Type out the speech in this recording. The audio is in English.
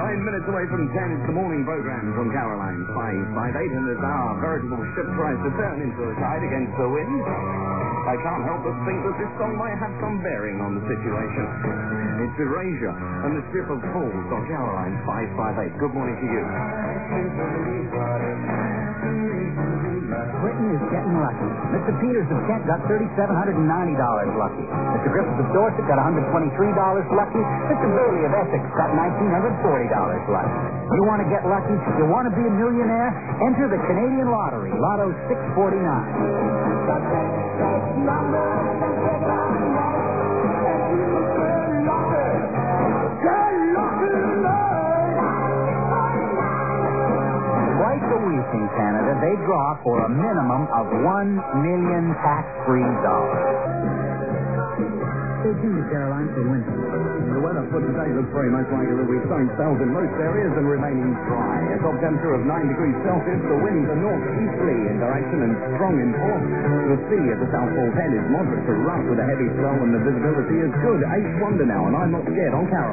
9 minutes away from 10, it's the morning program from Caroline 558, and as our veritable ship tries to turn into a tide against the wind, I can't help but think that this song might have some bearing on the situation. It's Erasure and the Ship of Fools on Caroline 558. Good morning to you. Clinton is getting lucky. Mr. Peters of Kent got $3,790 lucky. Mr. Griffiths of Dorset got $123 lucky. Mr. Bailey of Essex got $1,940 lucky. You want to get lucky? You want to be a millionaire? Enter the Canadian Lottery, Lotto 649. Twice a week in Canada, they draw for a minimum of $1 million tax-free dollars. Stay tuned to Caroline for winter. The weather for today looks very much like it will be sunny spells in most areas and remaining dry. A top temperature of 9 degrees Celsius. The winds are northeasterly in direction and strong in force. The sea at the South Falls Head is moderate to rough with a heavy swell, and the visibility is good. 8 wonder now, and I'm not scared on Caroline.